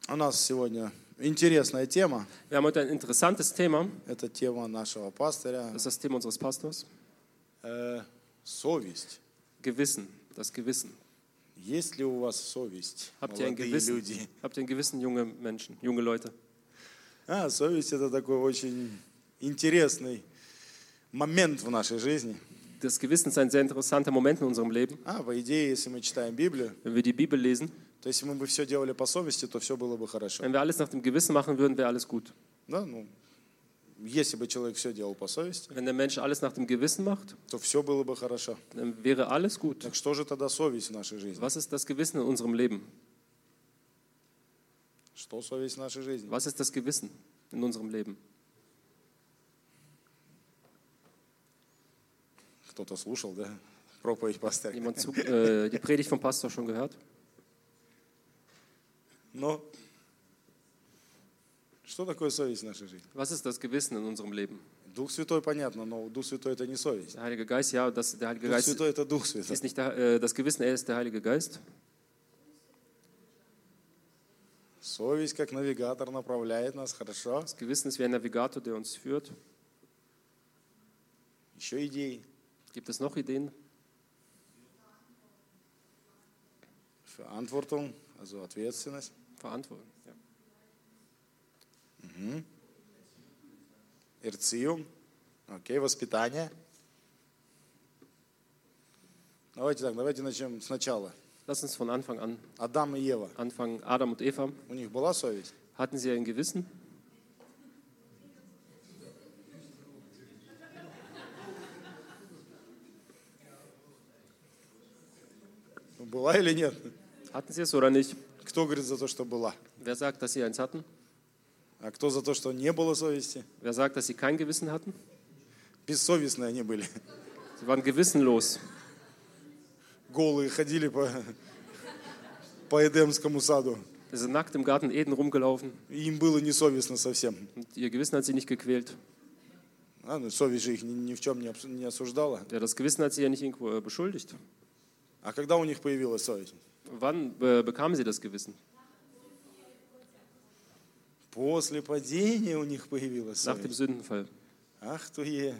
У нас сегодня интересная тема. Wir haben heute ein interessantes Thema. Это тема нашего пастыря. Das ist das Thema unseres Pastors. Совесть. Gewissen, das Gewissen. Есть ли у вас совесть, Habt ihr ein молодые Gewissen? люди? Habt ihr ein Gewissen, junge Menschen, junge Leute? Совесть – это такой очень интересный момент в нашей жизни. Das Gewissen ist ein sehr interessanter Moment in unserem Leben. По идее, если мы читаем Библию, Wenn wir die Bibel lesen, то если мы бы все делали по совести, то все было бы хорошо. wenn wir alles nach dem Gewissen machen würden, wäre alles gut. Да, если бы человек все делал по совести, Wenn der Mensch alles nach dem Gewissen macht, то все было бы хорошо. dann wäre alles gut. Так что же тогда совесть в нашей жизни? Was ist das Gewissen in unserem Leben? Что совесть в нашей жизни? Was ist das Gewissen in unserem Leben? Кто-то слушал, да? Проповедь пастыря. Jemand die Predigt vom Pastor schon gehört? Но что такое совесть в нашей жизни? Was ist das Gewissen in unserem Leben? Дух Святой, понятно, но Дух Святой – это не совесть. Der Heilige Geist, ja, der Heilige Дух Geist Святой – это Дух Святой. ist nicht das Gewissen, er ist der Heilige Geist. Совесть, как навигатор, направляет нас, хорошо. Das Gewissen ist wie ein Navigator, der uns führt. Еще идеи. Gibt es noch Ideen? Verantwortung, also Ответственность. Verantwortung. Ja. Erziehung. Окей, воспитание. Давайте начнем сначала. Lass uns von Anfang an Адам и Ева. anfangen. Adam und Eva, У них была совесть? hatten sie ein Gewissen? Была или нет? Hatten sie es oder nicht? Кто говорит за то, что была? Wer sagt, dass sie eins hatten? А кто за то, что не было совести? Wer sagt, dass sie kein Gewissen hatten? Бессовестные они были. Sie waren gewissenlos. Голые ходили по Эдемскому саду. Sie sind nackt im Garten Eden rumgelaufen И им было несовестно совсем. und ihr Gewissen hat sie nicht gequält. Совесть же их ни в чем не осуждала. Ja, das Gewissen hat sie ja nicht irgendwo beschuldigt. А когда у них появилась совесть? Wann bekamen sie das Gewissen? После падения у них появилась Nach dem совесть. Sündenfall. Ах ты!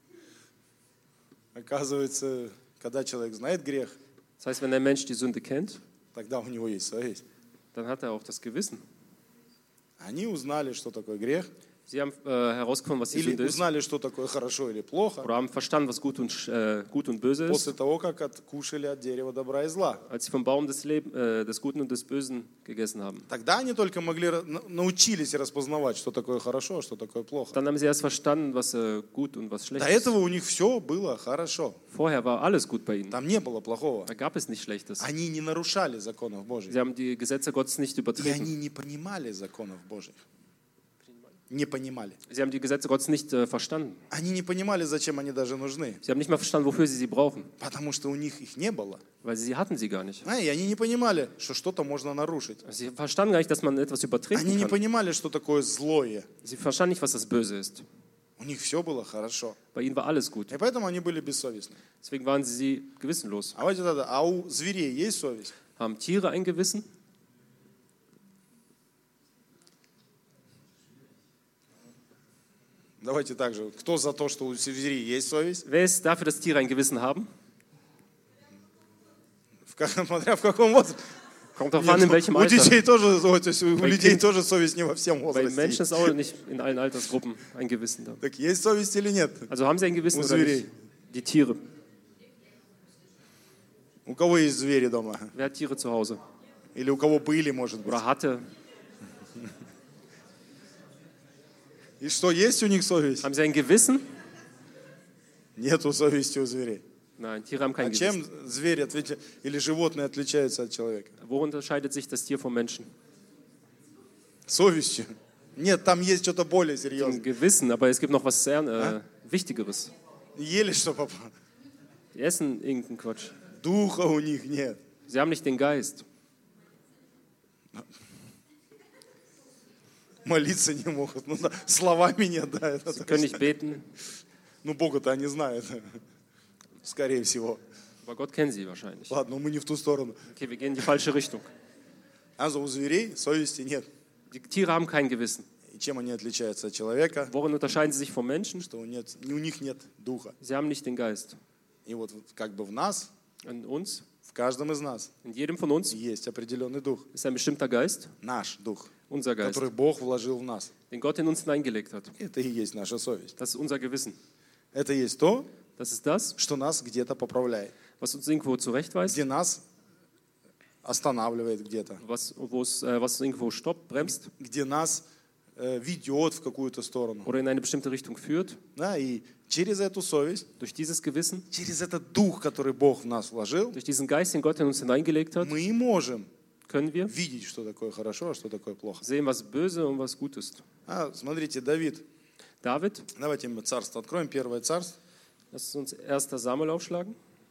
Оказывается, когда человек знает грех, Das heißt, wenn der Mensch die Sünde kennt, тогда у него есть совесть. dann hat er auch das Gewissen. Они узнали, что такое грех, Sie haben herausgefunden, was die или Sünde ist, узнали, что такое хорошо или плохо, oder haben verstanden, was gut und böse ist, после того, как откушали от дерева добра и зла. als sie vom Baum des Guten und des Bösen gegessen haben. Тогда они только научились распознавать, что такое хорошо, а что такое плохо. Dann haben sie erst verstanden, was gut und was schlecht До ist. этого у них все было хорошо. Vorher war alles gut bei ihnen. Там не было плохого. Da gab es nichts Schlechtes. Они не нарушали законов Божьих. Sie haben die Gesetze Gottes nicht И übertreten. они не понимали законов Божьих. Не понимали. Sie haben die Gesetze Gottes nicht verstanden. Они не понимали, зачем они даже нужны. Sie haben nicht mal verstanden, wofür sie brauchen, Потому что у них их не было. weil sie hatten sie gar nicht. И они не понимали, что что-то можно нарушить. Sie verstanden gar nicht, dass man etwas Они übertreten не kann. понимали, что такое злое. Sie verstanden nicht, was das Böse ist. У них все было хорошо. Bei ihnen war alles gut. И поэтому они были бессовестны. Deswegen waren sie gewissenlos. А у зверей есть совесть? Haben Tiere ein Gewissen? Давайте так же. Кто за то, что у зверей есть совесть? Wer ist dafür, dass Tiere ein Gewissen haben? Смотря в каком возрасте. Kommt darauf an, in welchem У Alter. детей тоже, то есть у Bei людей Kind- тоже совесть не во всем Bei возрасте. Menschen ist auch nicht in allen Altersgruppen ein Gewissen da. Так есть совесть или нет? Also haben sie ein Gewissen У oder зверей. nicht? Die Tiere. У кого есть звери дома? Wer hat Tiere zu Hause? Или у кого были, может быть? Oder hatte? И что, есть у них совесть? Haben sie ein Gewissen? Нету совести у зверей. Nein, Tiere haben kein А чем Gewissen. звери или животные отличаются от человека? Wo unterscheidet sich das Tier vom Menschen? Совестью. Нет, там есть что-то более Ein серьезное. Gewissen, aber es gibt noch was sehr Wichtigeres. Ели что попало. Die essen irgendeinen Quatsch. Духа у них нет. Sie haben nicht den Geist. Молиться не могут. Словами нет, да. Это Sie können nicht beten, Бога-то они знают. Скорее всего. aber Gott kennen sie wahrscheinlich. Ладно, мы не в ту сторону. Okay, wir gehen in die falsche Richtung. У зверей совести нет. Die Tiere haben kein Gewissen. И чем они отличаются от человека? Worin unterscheiden sie sich vom Menschen? Что у них нет духа. Sie haben nicht den Geist. И вот как бы в нас, In uns, в каждом из нас in jedem von uns есть определенный дух. ist ein bestimmter Geist, Наш дух, unser Geist, который Бог вложил в нас. den Gott in uns hineingelegt hat. Это и есть наша совесть. Das ist unser Gewissen. Это и есть то, Das ist das, что нас где-то поправляет, was uns irgendwo zurechtweist, где нас останавливает где-то, was uns irgendwo stoppt, bremst где нас ведет в какую-то сторону. oder in eine bestimmte Richtung führt. Да, и через эту совесть, Durch dieses Gewissen, через этот дух, который Бог в нас вложил, durch diesen Geist, den Gott in uns hineingelegt hat, мы и можем können wir видеть, что такое хорошо, а что такое плохо. sehen, was böse und was gut ist. Смотрите, Давид. David, Давайте мы царство откроем. Первое царство, lass uns 1. Samuel aufschlagen,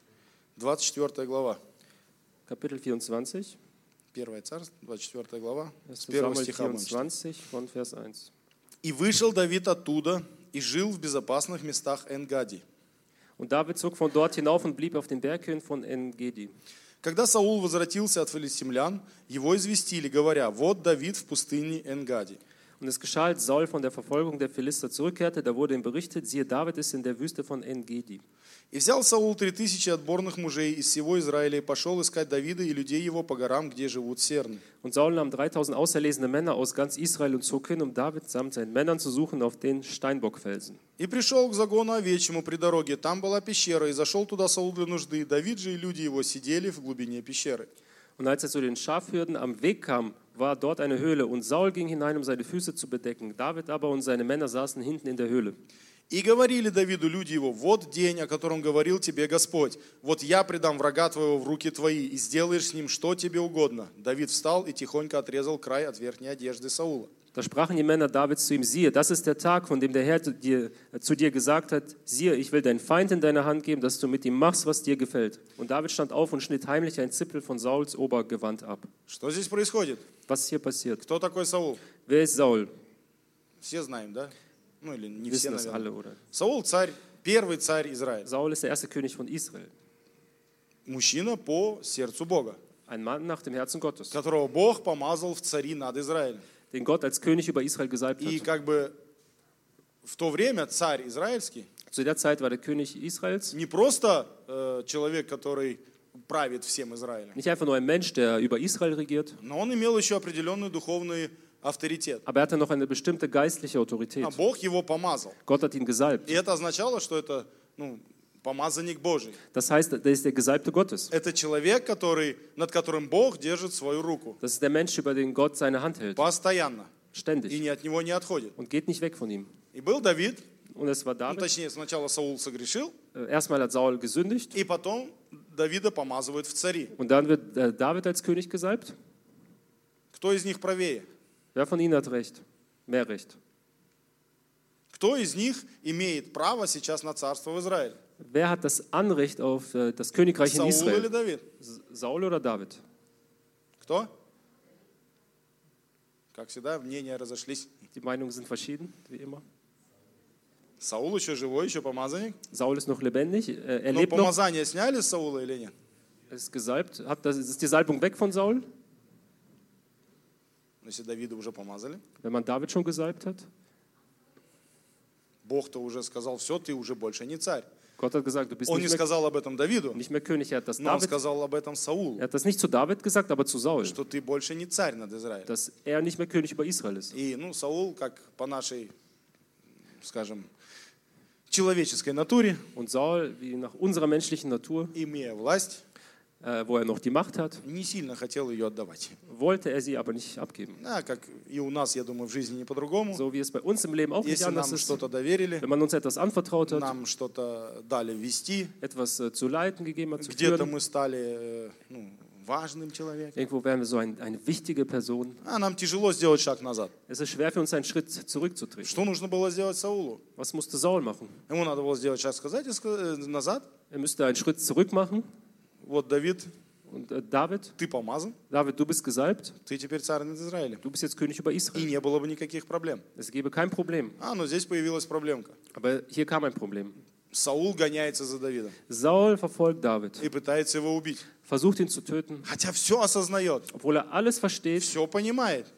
24 глава. Kapitel 24. Первое царство, 24 глава, 1. с первого Samuel стиха будем читать. 24 von Vers 1. «И вышел Давид оттуда, и жил в безопасных местах Эн-Гади. Und David zog von dort hinauf und blieb auf den Berghöhen von En-Gedi. Когда Саул возвратился от филистимлян, его известили, говоря, вот Давид в пустыне Эн-Гади. Und es geschah, als Saul von der Verfolgung der Philister zurückkehrte, da wurde ihm berichtet, siehe, David ist in der Wüste von En-Gedi. И взял Саул 3000 отборных мужей из всего Израиля и пошел искать Давида и людей его по горам, где живут серны. Und Saul nahm 3000 auserlesene Männer aus ganz Israel und zog hin, um David samt seinen Männern zu suchen auf den Steinbockfelsen. И пришел к загону овечьему при дороге, там была пещера, и зашел туда Саул для нужды. Давид же и люди его сидели в глубине пещеры. Und als er zu den Schafhürden am Weg kam, war dort eine Höhle, und Saul ging hinein, um seine Füße zu bedecken. David aber und seine Männer saßen hinten in der Höhle. И говорили Давиду люди его, вот день, о котором говорил тебе Господь. Вот я предам врага твоего в руки твои, и сделаешь с ним, что тебе угодно. Давид встал и тихонько отрезал край от верхней одежды Саула. Da sprachen die Männer Davids zu ihm, siehe, das ist der Tag, von dem der Herr zu dir gesagt hat, siehe, ich will deinen Feind in deine Hand geben, dass du mit ihm machst, was dir gefällt. Und David stand auf und schnitt heimlich ein Zipfel von Sauls Obergewand ab. Что здесь происходит? Was hier passiert? Кто такой Саул? Wer ist Saul? Все знаем, да? Ну или не Wissen все, das alle, наверное. oder? Саул царь, первый царь Израиля. Saul ist der erste König von Israel. Мужчина по сердцу Бога, Ein Mann nach dem Herzen Gottes, которого Бог помазал в цари над Израилем. den Gott als König über Israel gesalbt И hat. как бы в то время царь израильский Zu der Zeit war der König Israels не просто человек, который правит всем Израилем, nicht einfach nur ein Mensch, der über Israel regiert, но он имел еще определенный духовный авторитет. aber er hatte noch eine bestimmte geistliche А Autorität. Бог его помазал. Gott hat ihn gesalbt. И это означало, что это помазанник Божий. Das heißt, der ist der Gesalbte Gottes. Это человек, над которым Бог держит свою руку Das ist der Mensch, über den Gott seine Hand hält, постоянно и ständig, от него не отходит. und geht nicht weg von ihm. И был Давид, Und es war David. точнее, сначала Саул согрешил, Erstmal hat Saul gesündigt и потом Давида помазывают в цари. und dann wird David als König gesalbt. Кто из них правее? Wer von ihnen hat Recht? Mehr Recht. Кто из них имеет право сейчас на царство в Израиле? Wer hat das Anrecht auf das Königreich in Саул или Israel? Давид? Saul oder David? Кто? Как всегда, мнения разошлись. Die Meinungen sind verschieden, wie immer. Саул еще живой, еще помазанник. Saul ist noch lebendig, er Но lebt noch, помазание сняли с Саула или нет? er ist gesalbt. Ist die Salbung weg von Saul, Если Давида уже помазали. wenn man David schon gesalbt hat? Бог-то уже сказал, все, ты уже больше не царь. Gott hat gesagt, du bist Он не nicht mehr, сказал об этом Давиду, nicht mehr König. Er hat das но он David, сказал об этом Саулу, er hat das nicht zu David gesagt, aber zu Saul, что ты больше не царь над Израилем. dass er nicht mehr König über Israel ist. И Саул, как по нашей, скажем, человеческой натуре, Und Saul, wie nach unserer menschlichen Natur, имея власть, wo er noch die Macht hat, не сильно хотел ее отдавать. wollte er sie aber nicht abgeben. Как и у нас, я думаю, в жизни не по-другому. So wie es bei uns im Leben auch nicht Если anders нам ist. что-то доверили, Wenn man uns etwas anvertraut hat, нам что-то дали вести, etwas zu leiten gegeben hat, zu где-то führen, мы стали важным человеком, irgendwo wären wir so eine wichtige Person. нам тяжело сделать шаг назад. Es ist schwer für uns, einen Schritt zurückzutreten. Что нужно было сделать Саулу? Was musste Saul machen? Ему надо было сделать шаг назад. Er müsste einen Schritt zurück machen. Вот Давид, Und David, ты помазан, du bist gesalbt, ты теперь царь над Израилем. du bist jetzt König über И Israel. не было бы никаких проблем. Es gäbe kein Problem. Но здесь появилась проблемка. Aber hier kam ein Problem. Саул гоняется за Давидом Saul verfolgt David, и пытается его убить. versucht ihn zu töten, Хотя все осознает, obwohl er alles versteht, все понимает.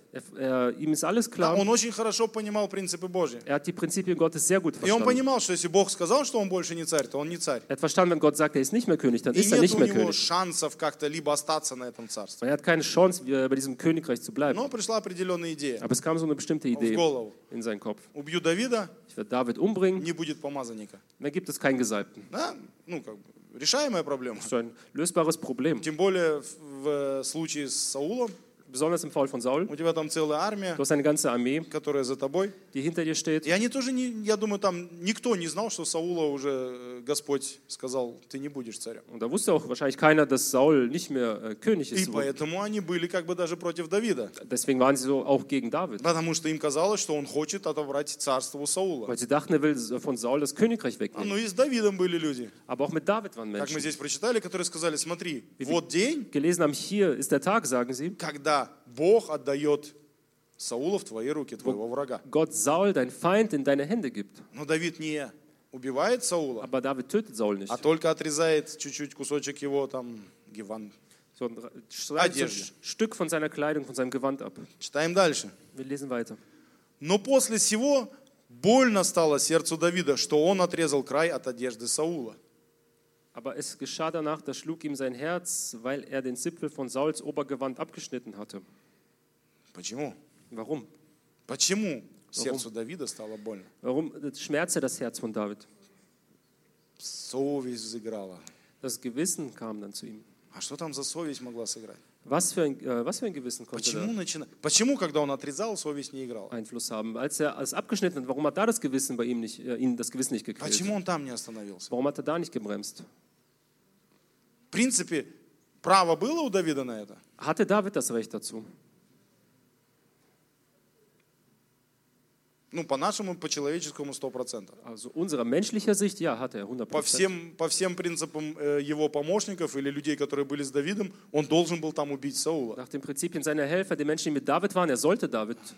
Ihm ist alles Да, klar. он очень хорошо понимал принципы Божьи. Er hat die Prinzipien Gottes sehr gut И он verstanden. понимал, что если Бог сказал, что он больше не царь, то он не царь. Er hat verstanden, wenn Gott sagt, er ist nicht mehr König, dann И ist er нет nicht у mehr него König. шансов как-то либо остаться на этом царстве. Er hat keine Chance, bei diesem Königreich zu bleiben. Но пришла определенная идея Aber es kam so eine bestimmte в Idee голову. in seinen Kopf. Убью Давида, Ich werde David umbringen, не будет помазанника. dann gibt es keinen Gesalbten. Да? Ну, как бы, решаемая проблема. Das ist ein lösbares Problem. Тем более в случае с Саулом, Besonders im Fall von Saul. у тебя там целая армия, Du hast eine ganze Armee, которая за тобой. die hinter dir steht. И они тоже, я думаю, там никто не знал, что Саула уже Господь сказал, ты не будешь царем. Und da wusste auch wahrscheinlich keiner, dass Saul nicht mehr König И ist. поэтому они были как бы даже против Давида. Deswegen waren sie so auch gegen David. Потому что им казалось, что он хочет отобрать царство у Саула. Weil sie dachten, er will von Saul das Königreich А wegnehmen. ну и с Давидом были люди, Aber auch mit David waren как мы Menschen. здесь прочитали, которые сказали, смотри, вот день, Gelesen haben, hier ist der Tag, sagen sie, когда Бог отдает Саула в твои руки, твоего врага. Gott Saul, dein Feind, in deine Hände gibt. Но Давид не убивает Саула, Aber David tötet Saul nicht. а только отрезает чуть-чуть кусочек его там гиван. So schneidet so Одежде. ein Stück von seiner Kleidung, von seinem Gewand ab. Читаем дальше. Wir lesen weiter. Но после сего больно стало сердцу Давида, что он отрезал край от одежды Саула. Aber es geschah danach, da schlug ihm sein Herz, weil er den Zipfel von Sauls Obergewand abgeschnitten hatte. Почему? Warum? Почему сердцу Давида стало больно? Warum schmerzte das Herz von David? Совесть взыграла. Das Gewissen kam dann zu ihm. А что там за совесть могла сыграть? Was für ein Gewissen konnte Почему, когда он отрезал, совесть не играла? da Einfluss haben? Als er alles abgeschnitten hat, warum hat da das Gewissen bei ihm nicht, ihn das Gewissen nicht gequält? Почему он там не остановился? Warum hat er da nicht gebremst? В принципе, право было у Давида на это? Hatte David das Recht dazu? Ну, по-нашему, по-человеческому 100%. Also unserer menschlicher Sicht, ja, hatte er 100%. По всем принципам его помощников или людей, которые были с Давидом, он должен был там убить Саула. Nach den Prinzipien seiner Helfer, die Menschen, die mit David waren, er sollte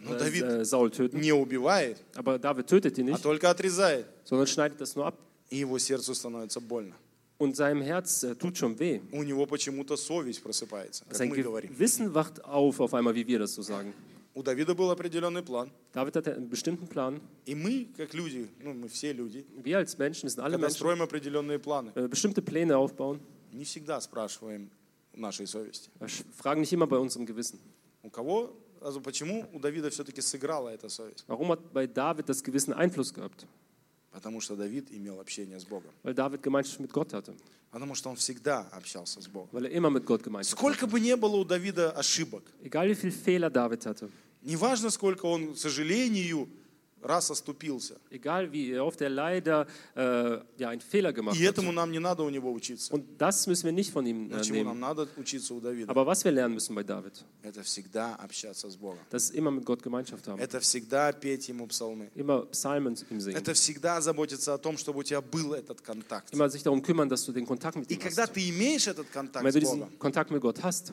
Saul töten. Не убивает, Aber David tötet ihn а nicht, только отрезает. sondern schneidet das nur ab. И его сердцу становится больно. Und seinem Herz tut schon weh. У него почему-то совесть просыпается, как Sein мы говорим. Gewissen wacht auf einmal, wie wir das so sagen. У Давида был определенный план. David hatte einen bestimmten Plan. И мы, как люди, ну мы все люди, Wir als Menschen, wir sind alle когда Menschen, строим определенные планы, bestimmte Pläne aufbauen. не всегда спрашиваем нашей совести. Wir fragen nicht immer bei unserem Gewissen. У кого, also почему у Давида все-таки сыграла эта совесть? Warum hat bei David das Gewissen Einfluss gehabt? Потому что Давид имел общение с Bogом. Weil David Gemeinschaft mit Gott hatte. Потому что он всегда общался с Богом. Weil er immer mit Gott Gemeinschaft Сколько hatte. бы ни было у Давида ошибок, Egal wie viele Fehler David hatte, неважно, сколько он, к сожалению, раз оступился. egal wie oft er leider einen Fehler gemacht И hat. этому нам не надо у него учиться. Und das müssen wir nicht von ihm Но чему нам nehmen. надо учиться у Давида? Aber was wir lernen müssen bei David, Это всегда общаться с Богом. das ist immer mit Gott Gemeinschaft haben. Это всегда петь Ему псалмы. Immer Psalmen ihm singen. Это всегда заботиться о том, чтобы у тебя был этот контакт. Immer sich darum kümmern, dass du den Kontakt mit И ihm когда hast. ты имеешь этот Und контакт wenn с du diesen Богом, Kontakt mit Gott hast,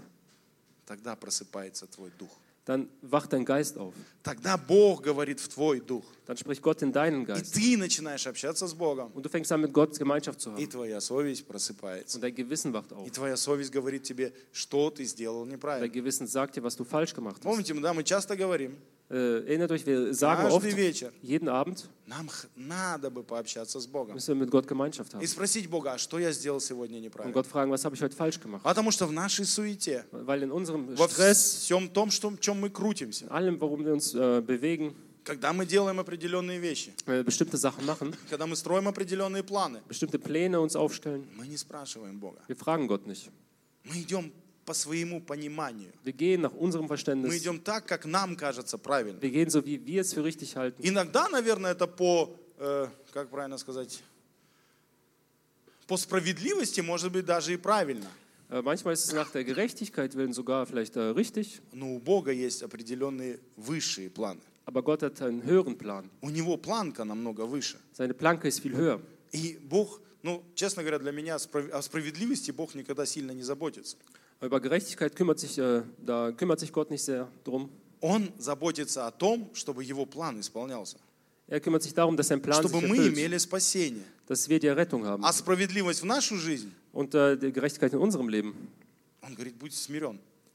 тогда просыпается твой дух. dann wacht dein Geist auf. Тогда Бог говорит в твой дух. Dann spricht Gott in deinen И Geist. ты начинаешь общаться с Богом. Und du fängst an, mit Gott Gemeinschaft zu И haben. твоя совесть просыпается. Und dein Gewissen wacht auf. И твоя совесть говорит тебе, что ты сделал Dein неправильно. Gewissen sagt dir, was du falsch gemacht hast. Помните, да, мы часто говорим, Erinnert euch, wir sagen oft, каждый вечер, jeden Abend нам надо бы пообщаться с Богом. müssen wir mit Gott Gemeinschaft И haben. спросить Бога, а что я сделал сегодня Und неправильно? Gott fragen, was habe ich heute falsch gemacht? Потому что в нашей суете, Weil in unserem во Stress, всем том, в чем мы крутимся, in allem, worum wir uns bewegen, когда мы делаем определенные вещи, bestimmte Sachen machen, когда мы строим определенные планы, bestimmte Pläne uns aufstellen, мы не спрашиваем Бога. wir fragen Gott nicht. Мы идем по своему пониманию. Wir gehen nach unserem Мы Verständnis. идем так, как нам кажется правильно. Wir gehen so, wie wir es für richtig halten. Иногда, наверное, это по, как правильно сказать, по справедливости, может быть, даже и правильно. Manchmal ist es nach der Gerechtigkeit willen sogar vielleicht richtig, Но у Бога есть определенные высшие планы. aber Gott hat einen höheren Plan. У Него планка намного выше. Seine Planke ist viel höher. И Бог, ну, честно говоря, для меня о справедливости Бог никогда сильно не заботится. Über Gerechtigkeit kümmert sich Gott nicht sehr drum. Он заботится о том, чтобы Его план исполнялся. Er kümmert sich darum, dass sein Plan sich Чтобы мы erfüllt, имели спасение. dass wir die Errettung haben. А справедливость в нашу жизнь, Und die Gerechtigkeit in unserem Leben. Он говорит, будь смирен.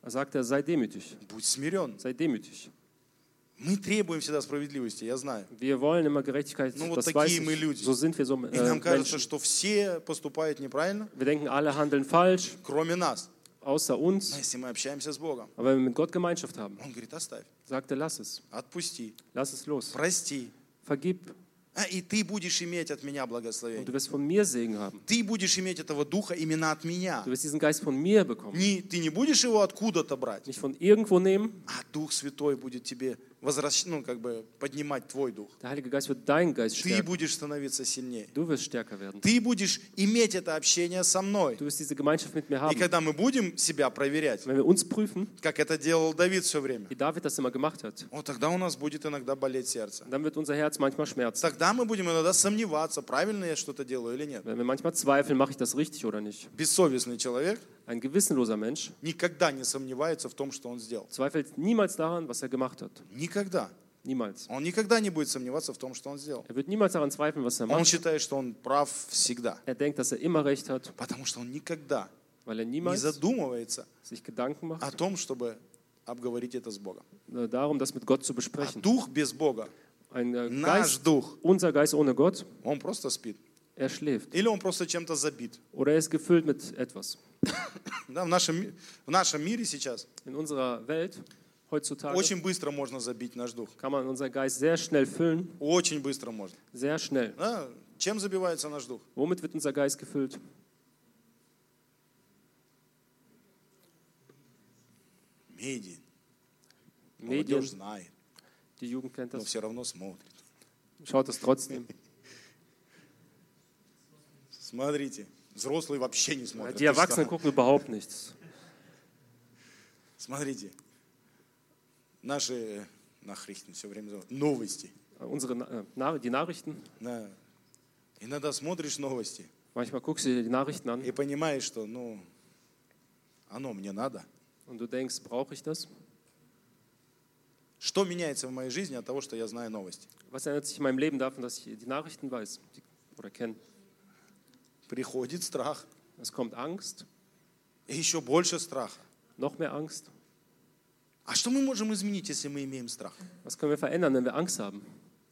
sagt er, sei demütig, будь смирен. sei demütig. Мы требуем всегда справедливости, я знаю. Wir wollen immer Gerechtigkeit, Ну, вот das weiß такие мы ich. люди. So sind wir so И нам кажется, Menschen. что все поступают неправильно, Wir denken, alle handeln falsch, кроме нас. außer Но uns. если мы общаемся с Богом, Aber wenn wir mit Gott Gemeinschaft haben, Он говорит, оставь, sagt er, lass es. отпусти, Lass es los. прости. Vergib И ты будешь иметь от меня und благословение. du wirst von mir Segen haben. Ты будешь иметь этого духа именно от меня. Du wirst diesen Geist von mir bekommen. Ты не будешь его откуда-то брать, Nicht von irgendwo nehmen. а Дух Святой будет тебе поднимать твой дух. Der Heilige Geist wird deinen Geist Ты stärken. будешь становиться сильнее. Du wirst stärker werden. Ты будешь иметь это общение со мной. Du wirst diese Gemeinschaft mit mir И haben. когда мы будем себя проверять, Wenn wir uns prüfen, как это делал Давид все время, wie David das immer gemacht hat, тогда у нас будет иногда болеть сердце. dann wird unser Herz manchmal schmerzen. Тогда мы будем иногда сомневаться, правильно я что-то делаю или нет. Wenn wir manchmal zweifeln, mache ich das richtig oder nicht. Бессовестный человек Ein gewissenloser Mensch никогда не сомневается в том, что он сделал. zweifelt niemals daran, was er gemacht hat. Никогда. Niemals. Он никогда не будет сомневаться в том, что он сделал. Er wird niemals daran zweifeln, was er Он macht. считает, что он прав всегда. Er denkt, dass er immer recht hat, Потому что он никогда weil er не niemals задумывается sich Gedanken о macht том, чтобы обговорить это с Богом. darum, das mit Gott zu А besprechen. дух без Бога, Ein наш Geist, дух, unser Geist ohne Gott, он просто спит. er schläft. Или он просто чем-то забит. Oder er ist gefüllt mit etwas. Да, в нашем мире сейчас In unserer Welt heutzutage очень быстро можно забить наш дух. kann man unseren Geist sehr schnell füllen. Очень быстро можно. Sehr schnell. Да? Чем забивается наш дух? Womit wird unser Geist gefüllt? Медиа. Medien. Молодежь знает, Die Jugend kennt но das. все равно смотрит. Schaut es trotzdem. Смотрите, взрослые вообще не смотрят. Die Erwachsenen gucken überhaupt nichts. Смотрите, наши Nachrichten все время зовут, новости. Die Nachrichten. Да. Иногда смотришь новости Manchmal guckst du dir die Nachrichten an и понимаешь, что, оно мне надо. und du denkst, brauche ich das? Что меняется в моей жизни от того, что я знаю новости? Was ändert sich in meinem Leben davon, dass ich die Nachrichten weiß oder kenne? Приходит страх, Es kommt Angst, и еще больше страха. noch mehr Angst. А что мы можем изменить, если мы имеем страх? Was können wir verändern, wenn wir Angst haben?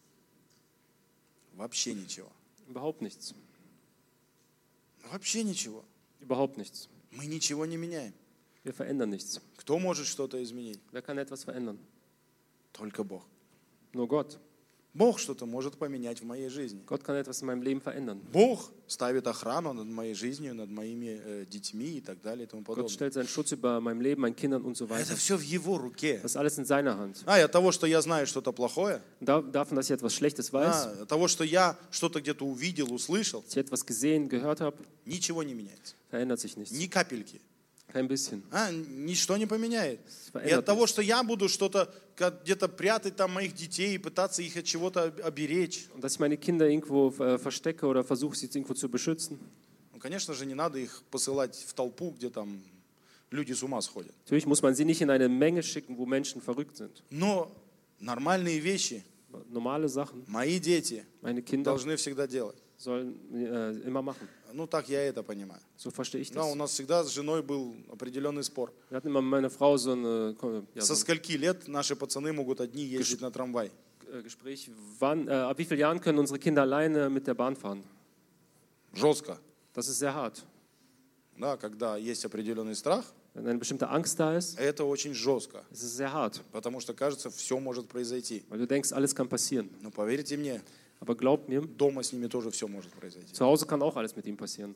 Вообще ничего. Überhaupt nichts. Вообще ничего. Überhaupt nichts. Мы ничего не меняем. Wir verändern nichts. Кто может что-то изменить? Wer kann etwas verändern? Только Бог. Nur Gott. Бог что-то может поменять в моей жизни. Gott kann etwas in meinem Leben verändern. Bог ставит охрану над моей жизнью, над моими детьми и так далее и тому Gott подобное. stellt seinen Schutz über meinem Leben, meinen Kindern und so Это weiter. все в Его руке. Das ist alles in seiner Hand. И от того, что я знаю что-то плохое, Davon, dass ich etwas Schlechtes weiß, от того, что я что-то где-то увидел, услышал, dass ich etwas gesehen, gehört habe, ничего не меняется. verändert sich nichts. Ни капельки. Kein bisschen. Ничто не поменяет. И verändert от того, nichts. что я буду что-то где-то прятать там моих детей и пытаться их от чего-то оберечь, Und dass ich meine Kinder irgendwo verstecke oder versuche, sie irgendwo zu beschützen. конечно же, не надо их посылать в толпу, где там люди с ума сходят. Natürlich muss man sie nicht in eine Menge schicken, wo Menschen verrückt sind. Но нормальные вещи Normale Sachen, мои дети meine Kinder должны всегда делать. sollen immer machen. Так я это понимаю. So verstehe ich Да, у das. нас всегда с женой был определенный спор. Wir hatten immer mit meiner Frau so ein Со скольки лет наши пацаны могут одни ездить на трамвай? Gespräch, ab wie vielen Jahren können unsere Kinder alleine mit der Bahn fahren? Жестко. Das ist sehr hart. Да, когда есть определенный страх, Wenn eine bestimmte Angst da ist, это очень жестко, ist es sehr hart, потому что кажется, все может произойти. weil du denkst, alles kann passieren. Но поверьте мне, Aber glaub mir, дома с ними тоже все может произойти. zu Hause kann auch alles mit ihm passieren.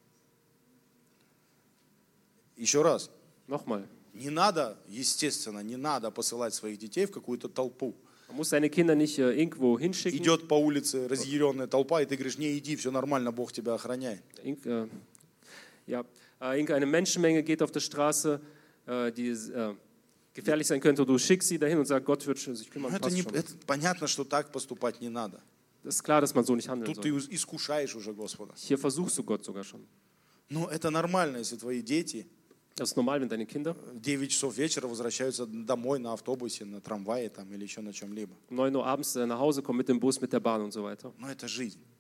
Еще раз, Nochmal, не надо, естественно, не надо посылать своих детей в какую-то толпу. man muss seine Kinder nicht irgendwo hinschicken. Идет по улице разъяренная толпа, и ты говоришь, не иди, все нормально, Бог тебя охраняет. Irgendeine Menschenmenge geht auf der Straße, die gefährlich sein könnte. Du schickst sie dahin und sagst, Gott wird sich kümmern. Это понятно, что так поступать не надо. Das ist klar, dass man so nicht handeln Тут ты soll. искушаешь уже Господа. Hier versuchst du Gott sogar schon. Но это нормально, если твои дети Das ist normal, wenn deine Kinder в 9 часов вечера возвращаются домой на автобусе, на трамвае там, или еще на чем-либо. um 9 Uhr abends nach Hause kommen mit dem Bus, mit der Bahn und so weiter. Но это жизнь.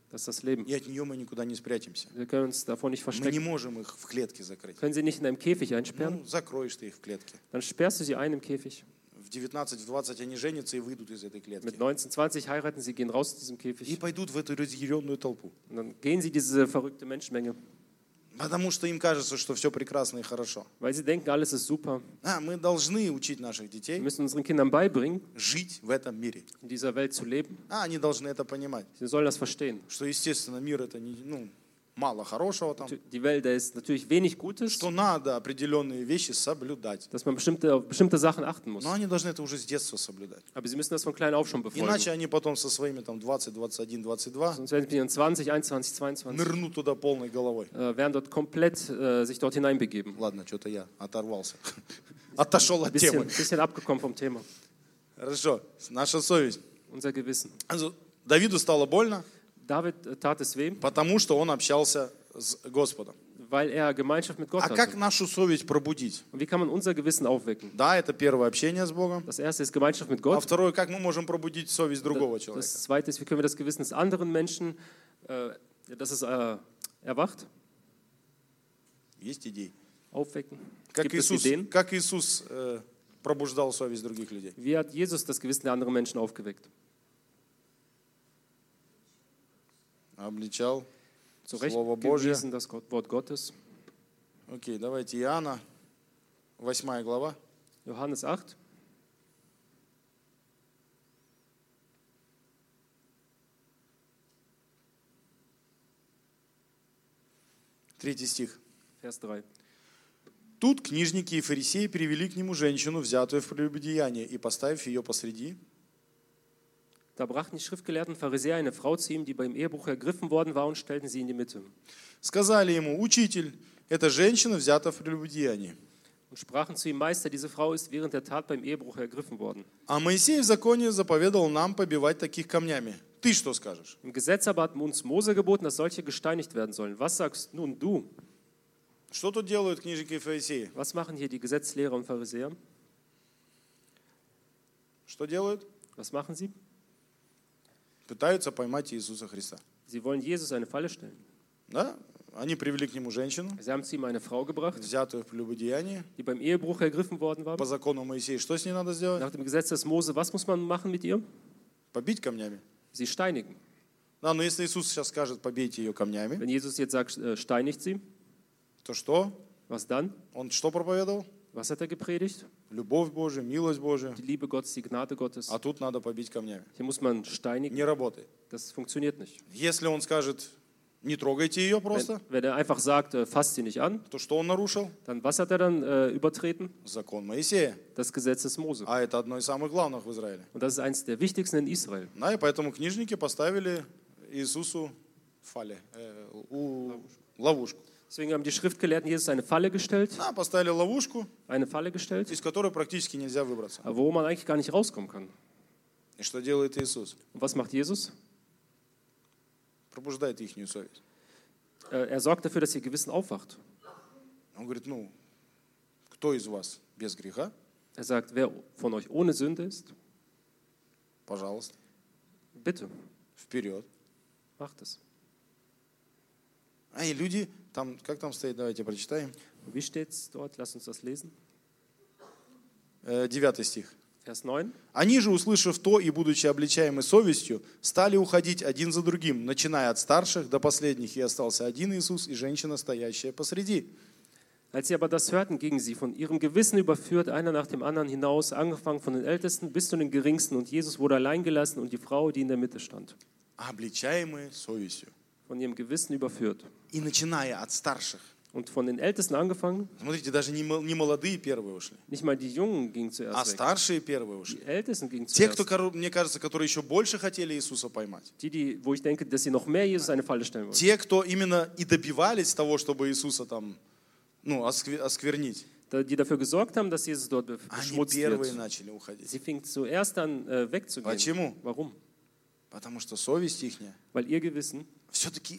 Das ist das Leben. И от нее мы никуда не спрячемся. Wir können uns davor nicht Мы не verstecken. можем их в клетке закрыть. Können sie nicht in einem Käfig einsperren? Ну, закроешь ты их в клетке. Dann sperrst du sie ein im Käfig. В 19-20 они женятся и выйдут из этой клетки. Mit 19, 20 heiraten sie, gehen raus aus diesem И Käfig. пойдут в эту разъяренную толпу. Und dann gehen sie diese verrückte Menschenmenge, Потому что им кажется, что все прекрасно и хорошо. weil sie denken, alles ist super. Мы должны учить наших Wir детей müssen unseren Kindern beibringen, жить в этом мире. in dieser Welt zu leben. Они должны это понимать. Sie sollen das verstehen. Что, естественно, мир это мало хорошего там. Die Welt, da ist natürlich wenig Gutes, Что надо определенные вещи соблюдать. dass man auf bestimmte Sachen achten muss. Но они должны это уже с детства соблюдать. Aber sie müssen das von klein auf schon Иначе befolgen. они потом со своими там 20, 21, 22 Sonst werden sie in 20, 21, 22, нырнут туда полной головой. werden dort komplett sich dort hineinbegeben. Ладно, что-то я оторвался. Отошел от Ein темы. bisschen abgekommen vom Thema. Хорошо. Наша совесть. Unser Gewissen. Давиду стало больно, David tat es wem, потому что он общался с Господом. weil er Gemeinschaft mit Gott А как hatte. нашу совесть пробудить? Und wie kann man unser Gewissen aufwecken? Да, это первое общение с Богом. Das erste ist Gemeinschaft mit А Gott. второе, как мы можем пробудить совесть другого человека? Das zweite ist, wie können wir das Gewissen des anderen Menschen, dass es erwacht, Есть идеи. aufwecken? Как Gibt es Иисус, Ideen? как Иисус пробуждал совесть других людей? Wie hat Jesus das Gewissen der anderen Menschen aufgeweckt? Обличал Слово Божье. Zurechtgewiesen, das Wort Gottes. Окей, давайте Иоанна, 8 глава. Johannes 8. Третий стих. Vers 3. Тут книжники и фарисеи привели к нему женщину, взятую в прелюбодеяние, и, поставив ее посреди, Da brachten die Schriftgelehrten Pharisäer eine Frau zu ihm, die beim Ehebruch ergriffen worden war, und stellten sie in die Mitte. сказали ему: «Учитель, эта женщина взята в прелюбодеянии». Und sprachen zu ihm: Meister, diese Frau ist während der Tat beim Ehebruch ergriffen worden. А Моисей в законе заповедовал нам побивать таких камнями. Ты что скажешь? Im Gesetz aber hat uns Mose geboten, dass solche gesteinigt werden sollen. Was sagst nun du? Что тут делают книжники и фарисеи? Was machen hier die Gesetzlehrer und Pharisäer? Что делают? Was machen sie? Пытаются поймать Иисуса Христа. Sie wollen Jesus eine Falle stellen. Да? Они привели к нему женщину, Sie haben zu ihm eine Frau gebracht, взятую в прелюбодеянии. die beim Ehebruch ergriffen worden war. По закону Моисея что с ней надо сделать? Nach dem Gesetz des Mose, was muss man machen mit ihr? Побить камнями. Sie steinigen. Да, но если Иисус сейчас скажет: побейте ее камнями, Wenn Jesus jetzt sagt, steinigt sie, то что? was dann? Он что проповедовал? Was hat er gepredigt? Любовь Божия, милость Божия. Die Liebe Gottes, die Gnade Gottes. А тут надо побить камнями. Hier muss man steinigen. Не работает. Das funktioniert nicht. Если он скажет: не трогайте ее просто, Wenn er einfach sagt, fasst sie nicht an, то что он нарушил? dann was hat er dann übertreten? Закон Моисея. Das Gesetz des Mose. А это одно из самых главных в Израиле. Und das ist eines der wichtigsten in Israel. Да, и поэтому книжники поставили Иисусу ловушку. Deswegen haben die Schriftgelehrten Jesus eine Falle gestellt, Да, поставили ловушку, из которой практически нельзя выбраться. wo man eigentlich gar nicht rauskommen kann. И что делает Иисус? Und was macht Jesus? Пробуждает ихнюю совесть. Er sorgt dafür, dass ihr Gewissen aufwacht. Он говорит: кто из вас без греха? Er sagt, wer von euch ohne Sünde ist, Пожалуйста, bitte, вперед. macht es. И люди, как там стоит, давайте прочитаем. Wie steht es dort? Lasst uns das lesen. 9 стих. Vers 9. Они же, услышав то и будучи обличаемы совестью, стали уходить один за другим, начиная от старших до последних, и остался один Иисус и женщина, стоящая посреди. Als sie aber das hörten, gingen sie von ihrem Gewissen überführt, einer nach dem anderen hinaus, angefangen von den Ältesten bis zu den Geringsten. Und Jesus wurde allein gelassen und die Frau, die in der Mitte stand. Обличаемые совестью. Von ihrem Gewissen überführt. И начиная от старших. Und von den Ältesten angefangen, Смотрите, даже не молодые первые ушли, nicht mal die Jungen gingen а zuerst weg. старшие первые ушли. Die Ältesten gingen Те, zuerst. кто, мне кажется, которые еще больше хотели Иисуса поймать. Wo ich denke, dass sie noch mehr Jesus eine Falle stellen wollen. Те, кто именно и добивались того, чтобы Иисуса осквернить. Die dafür gesorgt haben, dass Jesus dort Они beschmutzt первые wird. начали уходить. Sie fing zuerst an, wegzugehen. Почему? Warum? Потому что совесть ихняя Weil ihr Gewissen все-таки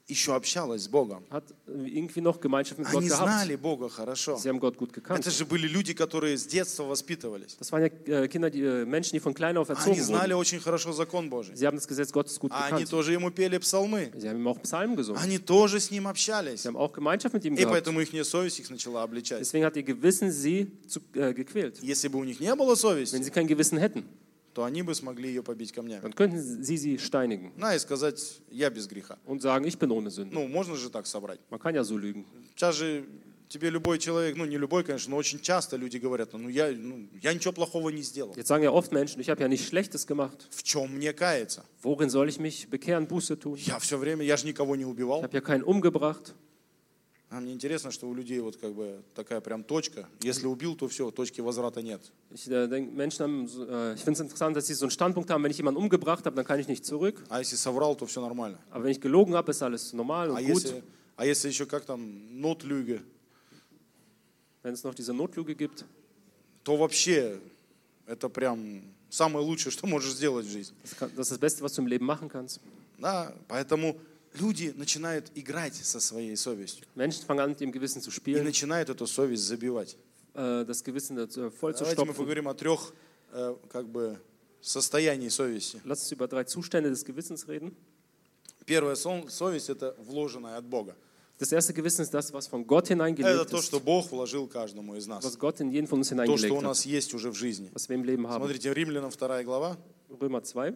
еще общалось с Богом. hat irgendwie noch Gemeinschaft mit Gott Они gehabt. знали Бога хорошо. Sie haben Gott gut gekannt. Это же были люди, которые с детства воспитывались. Das waren ja Kinder, Menschen, die von klein auf Они erzogen знали wurden. очень хорошо закон Божий. Sie haben das Gesetz Gottes gut А они gekannt. тоже ему пели псалмы. Sie haben ihm auch Psalmen gesungen. Они тоже с ним общались. Sie haben auch Gemeinschaft mit ihm И gehabt. поэтому их совесть их начала обличать. Deswegen hat ihr Gewissen sie gequält. Если бы у них не было Wenn совести, sie kein Gewissen hätten, то они бы смогли ее побить камнями. dann könnten sie steinigen И сказать, я без греха. und sagen, ich bin ohne Sünde. Можно же так собрать. Man kann ja so lügen. Сейчас же тебе любой человек, не любой, конечно, но очень часто люди говорят, я ничего плохого не сделал. Jetzt sagen ja oft Menschen, ich habe ja nichts Schlechtes gemacht. В чем мне каяться? Worin soll ich mich bekehren, Buße tun? Я же никого не убивал. Ich habe ja keinen umgebracht. А мне интересно, что у людей такая прям точка. Если убил, то все, точки возврата нет. Ich finde es interessant, dass sie so einen Standpunkt haben, wenn ich jemanden umgebracht habe, dann kann ich nicht zurück. А если соврал, то все нормально. Aber wenn ich gelogen habe, ist alles normal und gut. Если еще как там, Notlüge, Wenn es noch diese Notlüge gibt, то вообще это прям самое лучшее, что можешь сделать в жизни. das ist das Beste, was du im Leben machen kannst. Поэтому люди начинают играть со своей совестью. Menschen fangen an, mit ihrem Gewissen zu И spielen, начинают эту совесть забивать. das Gewissen voll zu Давайте мы stopfen. поговорим о 3 состоянии совести. Lass uns über 3 Zustände des Gewissens reden. Первая совесть – это вложенная от Бога. Das erste Gewissen ist das, was von Gott Это hineingelegt то, ist, что Бог вложил каждому из нас. was Gott in jeden von uns То, что hineingelegt у hat, нас есть уже в жизни. was wir im Leben haben. Смотрите, Римлянам 2 глава, Römer 2,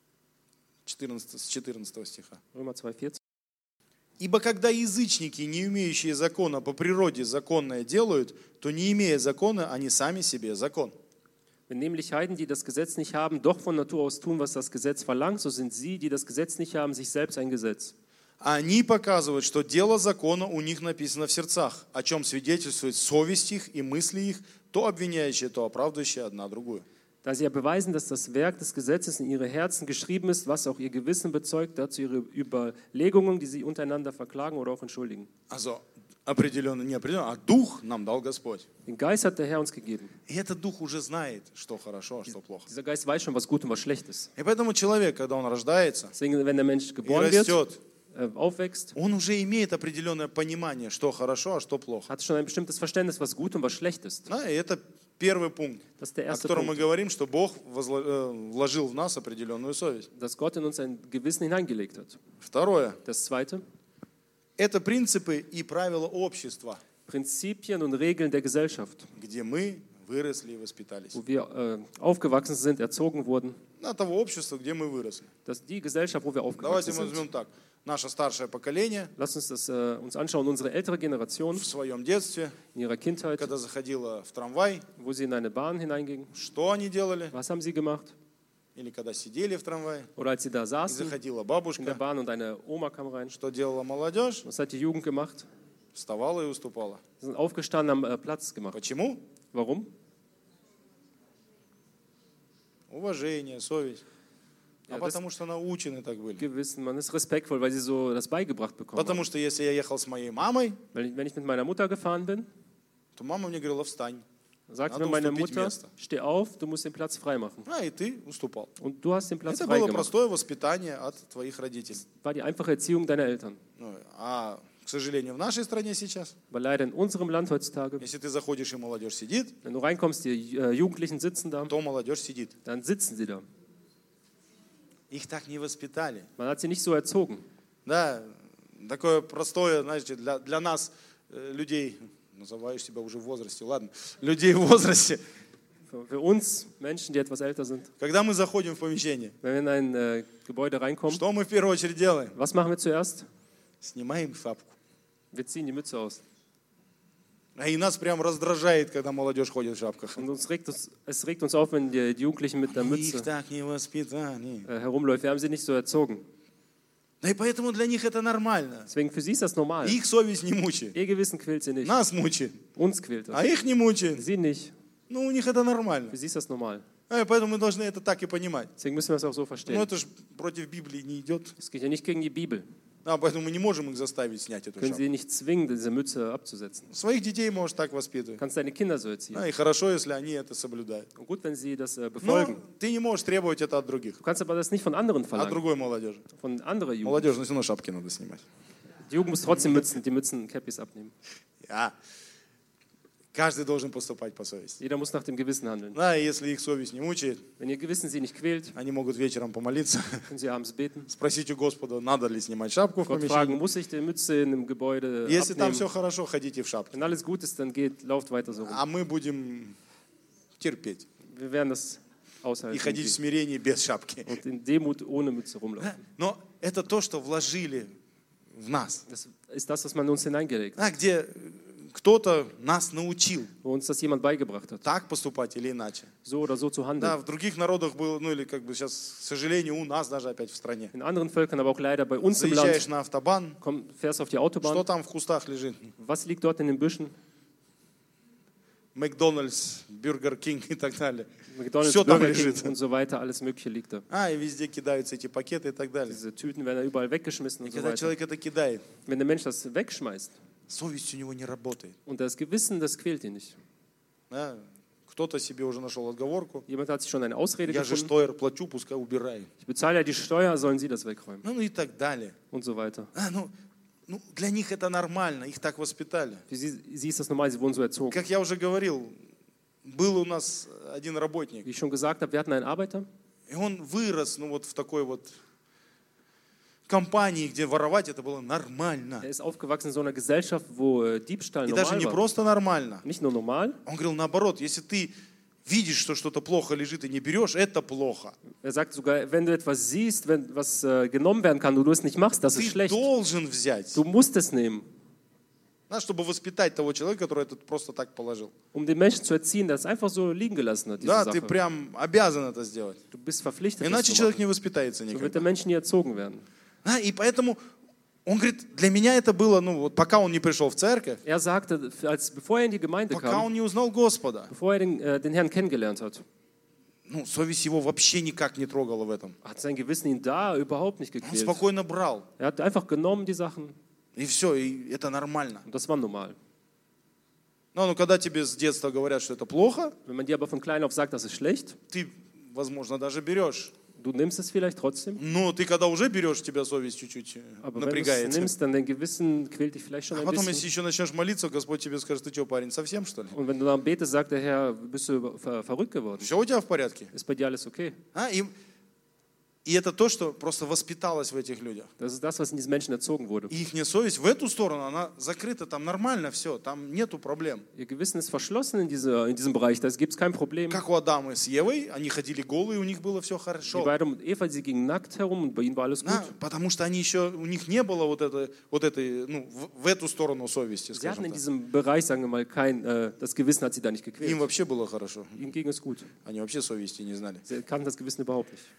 14 стиха. Römer 2, 14. «Ибо когда язычники, не имеющие закона, по природе законное делают, то не имея закона, они сами себе закон». Wenn nämlich Heiden, die das Gesetz nicht haben, doch von Natur aus tun, was das Gesetz verlangt, so sind sie, die das Gesetz nicht haben, sich selbst ein Gesetz. Они показывают, что дело закона у них написано в сердцах, о чем свидетельствует совесть их и мысли их, то обвиняющие, то оправдывающие одна другую. Da sie ja beweisen, dass das Werk des Gesetzes in ihre Herzen geschrieben ist, was auch ihr Gewissen bezeugt, dazu ihre Überlegungen, die sie untereinander verklagen oder auch entschuldigen. Also определенно, не определенно, а дух нам дал Господь. Den Geist hat der Herr uns gegeben. И этот дух уже знает, что хорошо, а что плохо. Dieser Geist weiß schon, was gut und was schlecht ist. И поэтому человек, когда он рождается Deswegen, wenn der Mensch и geboren wird, растет, aufwächst, он уже имеет определенное понимание, что хорошо, а что плохо. hat schon ein bestimmtes Verständnis, was gut und was schlecht ist. И это первый пункт, Das ist der о erste котором мы Punkt, говорим, что Бог вложил в нас определенную совесть. dass Gott in uns ein Gewissen hineingelegt hat. Второе Das zweite, – это принципы и правила общества, Prinzipien und Regeln der Gesellschaft, где мы выросли и воспитались. wo wir aufgewachsen sind, erzogen wurden. Того общества, где мы выросли. Das ist die Gesellschaft, wo wir Давайте aufgewachsen мы sind. возьмем так. Наше старшее поколение Lass uns das uns anschauen. Unsere ältere Generation в своем детстве, in ihrer Kindheit, когда заходила в трамвай, wo sie in eine Bahn hineingingen, что они делали? was haben sie gemacht? Или когда сидели в трамвае, Oder als sie da и saßen заходила in der бабушка, Bahn und eine Oma kam rein, что делала молодежь? was hat die Jugend gemacht? Вставала и уступала. Sie sind aufgestanden, haben Platz gemacht. Почему? Warum? Уважение, совесть. Ja, das Потому что научены так были. Gewissen, man ist respektvoll, weil sie so das beigebracht bekommen Потому haben. что если я ехал с моей мамой, Wenn ich mit meiner Mutter gefahren bin, то мама мне говорила, встань. sagte Надо mir meine уступить Mutter, место. steh auf, du musst den Platz freimachen. И ты уступал. Und du hast den Platz Это было freigemacht. простое воспитание от твоих родителей. War die einfache Erziehung deiner Eltern. А, к сожалению, в нашей стране сейчас, Aber leider in unserem Land heutzutage, если ты заходишь и молодежь сидит, wenn du reinkommst, die Jugendlichen sitzen da, то молодежь сидит. dann sitzen sie da. Их так не воспитали. Man hat sie nicht so erzogen. Да, такое простое, знаете, для нас, людей, называешь себя уже в возрасте, ладно, людей в возрасте, Für uns Menschen, die etwas älter sind, когда мы заходим в помещение, wenn wir in ein Gebäude reinkommen, что мы в первую очередь делаем? was machen wir zuerst? Снимаем шапку. Wir ziehen die Mütze aus. И нас прям раздражает, когда молодежь ходит в шапках. Und es regt uns auf, wenn die Jugendlichen mit der Их Mütze так не воспитали. herumläuft. Wir haben sie nicht so erzogen. И поэтому для них это нормально. Deswegen für sie ist das normal. Их совесть не мучает. Ihr Gewissen quält sie nicht. Нас мучает. Uns quält А es. их не мучает. Sie nicht. У них это нормально. Für sie ist das normal. И поэтому мы должны это так и понимать. Deswegen müssen wir es auch so Но verstehen. это же против Библии не идет. Es geht ja nicht gegen die Bibel. Поэтому мы не можем их заставить снять эту Können шапку. sie nicht zwingen, diese Mütze abzusetzen. Своих детей можешь так воспитывать. Du kannst deine Kinder so erziehen. И хорошо, если они это соблюдают. Und gut, wenn sie das Но befolgen. ты не можешь требовать это от других, Du kannst aber das nicht von anderen от verlangen. другой молодежи. Von anderer Jugend. Молодежь, но все равно шапки надо снимать. Die Jugend muss trotzdem die Mützen, Cappies abnehmen. Ja. Каждый должен поступать по совести. Jeder muss nach dem Gewissen handeln. Да, и если их совесть не мучает, Wenn ihr Gewissen sie nicht quält, они могут вечером помолиться, können sie abends beten. спросить у Господа, надо ли снимать шапку в Gott fragen, помещении. muss ich die Mütze in einem Gebäude Если там все abnehmen? хорошо, ходите в шапке. Wenn alles gut ist, dann lauft weiter so rum. А мы будем терпеть Wir werden das и aushalten ходить в смирении без шапки. und in Demut ohne Mütze rumlaufen. Но это то, что вложили в нас. Das ist das, was man in uns hineingelegt hat, Где кто-то нас научил wo uns das jemand beigebracht hat, так поступать или иначе. so oder so zu Да, handeln. в других народах было, ну или как бы сейчас, к сожалению, у нас даже опять в стране. In anderen Völkern, aber auch leider bei uns im Заезжаешь Land, на автобан, fährst auf die что Autobahn, там в кустах лежит? was liegt dort in den Büschen? Макдональдс, Бюргер Кинг и так далее. McDonald's, Все там Burger King лежит. und so weiter, alles Mögliche liegt da. И везде кидаются эти пакеты и так далее. Diese Tüten werden da überall weggeschmissen И und so когда weiter. человек это кидает, Wenn der Mensch das wegschmeißt совесть у него не работает. und das Gewissen, das quält ihn nicht. Да? Кто-то себе уже нашел отговорку. Jemand hat sich schon eine Ausrede Я же gefunden. штойер плачу, пускай убирай. Ich bezahle ja die Steuer, sollen Sie das wegräumen Ну и так далее. und so weiter. Для них это нормально, их так воспитали. Für sie ist das normal, sie wurden so erzogen. Как я уже говорил, был у нас один работник, Wie ich schon gesagt habe, wir hatten einen Arbeiter, и он вырос, в такой вот компании, где воровать это было нормально. er ist aufgewachsen in so einer Gesellschaft, wo Diebstahl И даже normal не war. просто нормально. Nicht nur normal, Он говорил наоборот, если ты видишь, что что-то плохо лежит и не берешь, это плохо. er sagt sogar, wenn du etwas siehst, was genommen werden kann und du es nicht machst, das ist Ты schlecht. должен взять. Du musst es nehmen, Чтобы воспитать того человека, который это просто так положил. um den Menschen zu erziehen, der es einfach so liegen gelassen hat, diese Да, ты Sache. прям обязан это сделать. Du bist verpflichtet, das Иначе zu человек machen. не воспитается So wird никогда. der Mensch nie erzogen werden. И поэтому он говорит, для меня это было, пока он не пришел в церковь, Er sagte, bevor er in die Gemeinde пока kam, он не узнал Господа, bevor er den Herrn kennengelernt hat, совесть его вообще никак не трогала в этом. hat sein Gewissen ihn da überhaupt nicht Он gequält. спокойно брал. Er hat einfach genommen die Sachen И все, и это нормально. und das war normal. Но когда тебе с детства говорят, что это плохо, Wenn man dir aber von klein auf sagt, das ist schlecht, ты, возможно, даже берешь. du nimmst es vielleicht trotzdem, Но ты когда уже берешь, тебя совесть чуть-чуть aber wenn du es напрягается. nimmst, dann dein Gewissen quält dich vielleicht schon А ein потом, если bisschen. еще начнешь молиться, Господь тебе скажет, ты что, парень, совсем что ли? Und wenn du dann betest, sagt der Herr, bist du verrückt geworden? Все у тебя в порядке? Ist bei dir alles okay? И это то, что просто воспиталось в этих людях. Das ist das, was in diesen Menschen erzogen wurde. И их совесть в эту сторону, она закрыта, там нормально все, там нету проблем. Ihr Gewissen ist verschlossen in diesem Bereich, da gibt es kein Problem. Как у Адама с Евой, они ходили голые, у них было все Die хорошо. beiden und Eva, sie gingen nackt herum und bei ihnen war alles gut. Потому что они еще, у них не было вот этой, в эту сторону совести, Sie hatten скажем in так. diesem Bereich, sagen wir mal, das Gewissen hat sie da nicht Им gequält. вообще было хорошо. Ihnen ging es gut. Они вообще совести не знали. Sie kannten das Gewissen überhaupt nicht.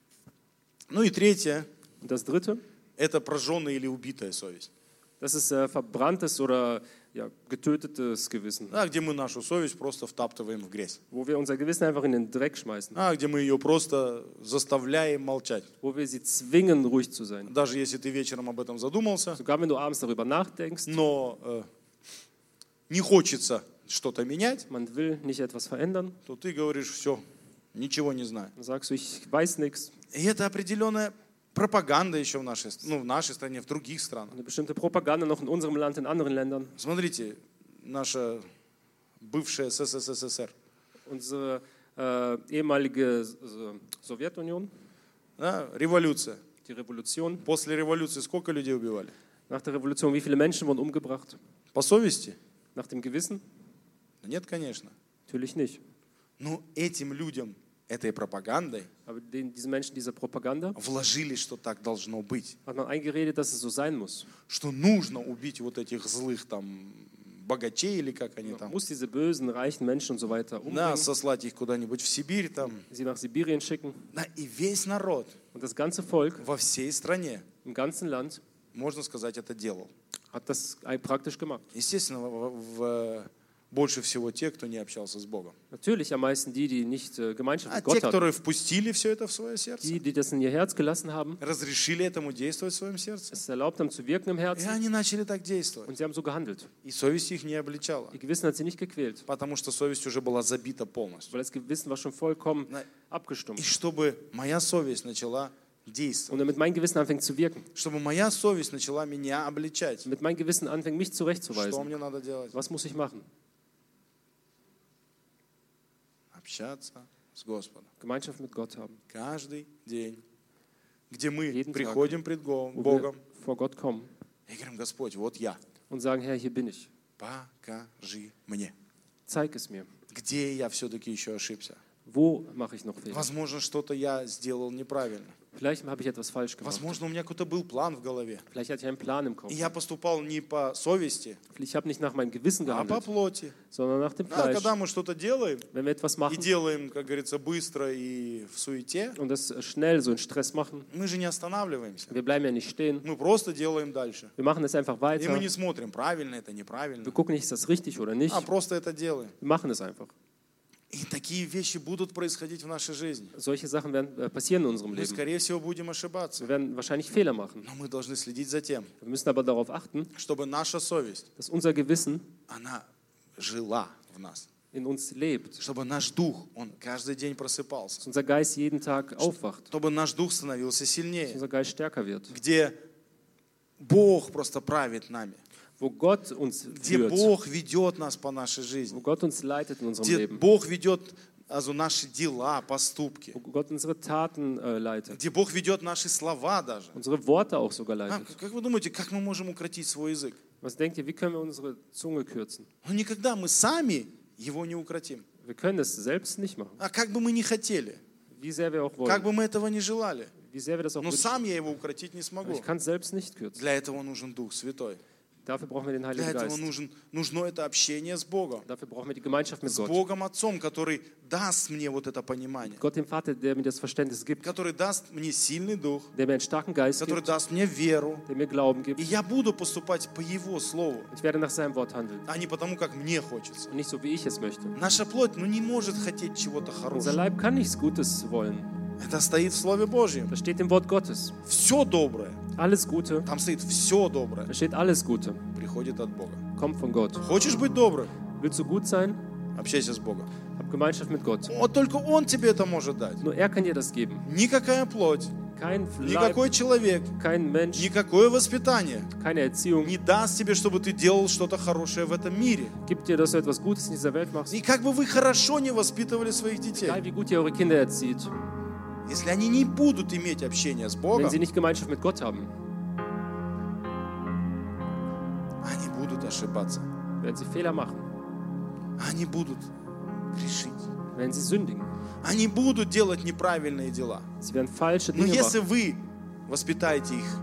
И третье, Und das Dritte, это прожженная или убитая совесть. das ist verbranntes oder getötetes Gewissen, Где мы нашу совесть просто втаптываем в грязь. wo wir unser Gewissen einfach in den Dreck schmeißen, Где мы ее просто заставляем молчать. wo wir sie zwingen, ruhig zu sein. Даже если ты вечером об этом задумался, Sogar wenn du abends darüber nachdenkst, но не хочется что-то менять, man will nicht etwas verändern, то ты говоришь, все, ничего не знаю. dann sagst du, ich weiß nichts. И это определенная пропаганда еще в нашей стране, в других странах. Eine bestimmte Propaganda noch in unserem Land, in anderen Ländern. Смотрите, наша бывшая СССР, Unsere ehemalige Sowjetunion, революция. die Revolution. После революции сколько людей убивали? Nach der Revolution, wie viele Menschen wurden umgebracht? По совести? Nach dem Gewissen? Нет, конечно. Natürlich nicht. Но этим людям, этой пропагандой, Aber diesen Menschen, dieser Propaganda, вложили, что так должно быть. hat man eingeredet, dass es so sein muss. Что нужно убить вот этих злых там богачей или как они Man там. muss diese bösen, reichen Menschen und so weiter umbringen, Сослать их куда-нибудь в Сибирь там. sie nach Sibirien schicken. И весь народ Und das ganze Volk во всей стране, im ganzen Land можно сказать, это делал. hat das praktisch gemacht. Естественно, больше всего те, кто не общался с Богом. Natürlich am meisten die nicht Gemeinschaft mit Те, Gott hatten. которые впустили все это в свое сердце, Die das in ihr Herz gelassen haben, разрешили этому действовать в своем сердце, es erlaubt haben zu wirken im и Herzen они начали так действовать. und sie haben so gehandelt. И совесть их не обличала, Ihr Gewissen hat sie nicht gequält, потому что совесть уже была забита полностью. weil das Gewissen war schon vollkommen И abgestumpft. чтобы моя совесть начала действовать. Und damit mein Gewissen anfängt zu wirken. Чтобы моя совесть начала меня обличать. Damit mein Gewissen anfängt, mich Что zurechtzuweisen. мне надо делать? Was muss ich machen? Общаться с Господом. Gemeinschaft mit Gott haben. Каждый день. Где мы Jeden Tag. приходим пред Wo Богом wir vor Gott kommen и говорим: Господь, вот я. und sagen, Herr, hier bin ich. Покажи мне. Zeig es mir. Где я все-таки еще ошибся? Wo mache ich noch Fehler? Возможно, что-то я сделал неправильно. Vielleicht habe ich etwas falsch gemacht. Возможно, у меня какой-то был план в голове. Vielleicht hatte ich einen Plan im Kopf. И я поступал не по совести, Ich habe nicht nach meinem Gewissen а по gehandelt, плоти. sondern nach dem Да, Fleisch. когда мы что-то делаем, Wenn wir etwas и machen делаем, как говорится, быстро и в суете, und das schnell so in Stress machen, мы же не останавливаемся. wir bleiben ja nicht stehen. Мы просто делаем дальше. Wir machen es einfach И weiter. мы не смотрим, правильно это, неправильно, Wir gucken nicht, ist das richtig oder nicht. а просто это делаем. Wir machen es einfach. И такие вещи будут происходить в нашей жизни. Solche Sachen werden passieren in unserem Мы, Leben. скорее всего, будем ошибаться. Wir werden wahrscheinlich Fehler machen. Но мы должны следить за тем, Wir müssen aber darauf achten, чтобы наша совесть, dass unser Gewissen она жила в нас. in uns lebt, Чтобы наш дух, он каждый день просыпался. dass unser Geist jeden Tag aufwacht, Чтобы наш дух становился dass сильнее. unser Geist stärker wird, Где Бог просто правит нами. wo Gott uns Где führt, Бог ведет нас по нашей wo жизни. Gott uns leitet in unserem Где Leben, Бог ведет наши дела, поступки. wo Gott unsere Taten leitet, Где Бог ведет наши слова даже. unsere Worte auch sogar А, leitet. как вы думаете, как мы можем укротить свой язык? Was denkt ihr, wie können wir unsere Zunge kürzen? Ну, никогда мы сами его не укротим. Wir können es selbst nicht machen, А как бы мы ни хотели, wie sehr wir auch как wollen, бы мы этого не желали, wie sehr wir das auch но wünschen. сам я его укротить не Aber смогу. ich kann es selbst nicht kürzen. Для этого нужен Дух Святой. Dafür brauchen wir den Для Heiligen этого Geist. нужно это общение с Богом. Dafür brauchen wir die Gemeinschaft mit С Gott. Богом Отцом, который даст мне вот это понимание. Gott, dem Vater, der mir das Verständnis gibt, Который даст мне сильный дух, der mir einen starken Geist который gibt, даст мне веру. der mir Glauben И gibt. я буду поступать по Его Слову, Ich werde nach seinem Wort handeln а не потому, как мне хочется. und nicht so, wie ich es möchte. Наша плоть, не может хотеть чего-то Unser хорошего. Leib kann nichts Gutes wollen. Это стоит в Слове Божьем. Da steht im Wort Gottes. Все доброе, Alles Gute, там стоит все доброе, da steht alles Gute, приходит от Бога. kommt von Gott. Хочешь быть добрым? Willst du gut sein? Общайся с Богом. Hab Gemeinschaft mit Gott. Вот только Он тебе это может дать. Nur er kann dir das geben. Никакая плоть, Kein Leib, никакой человек, kein Mensch, никакое воспитание keine Erziehung не даст тебе, чтобы ты делал что-то хорошее в этом мире. gibt dir, dass du etwas Gutes in dieser Welt machst. И как бы вы хорошо не воспитывали своих детей, Egal wie gut ihr eure Kinder erzieht, если они не будут иметь общения с Богом, wenn sie nicht Gemeinschaft mit Gott haben, они будут ошибаться. werden sie Fehler machen, Они будут грешить. werden sie sündigen. Они будут делать неправильные дела. Sie werden falsche Но Dinge если machen. вы воспитаете их